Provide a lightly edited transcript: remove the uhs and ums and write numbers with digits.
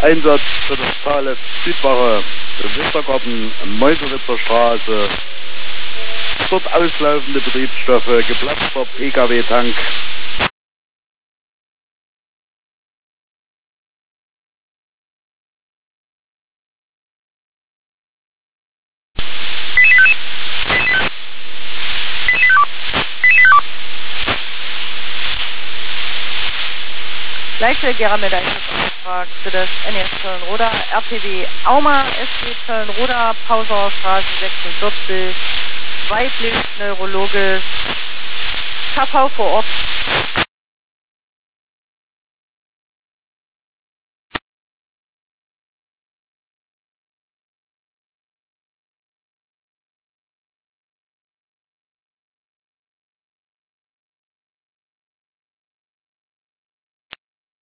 Einsatz für das Thales Südwache, Wintergarten, Meuselwitzer Straße. Dort auslaufende Betriebsstoffe, geplatzter Pkw-Tank. Gleiche Geramed Einsatzantrag für das NES Köln-Roda, RTW Auma, SG Köln-Roda, Pauserstraße 46, weiblich, neurologisch, KV vor Ort.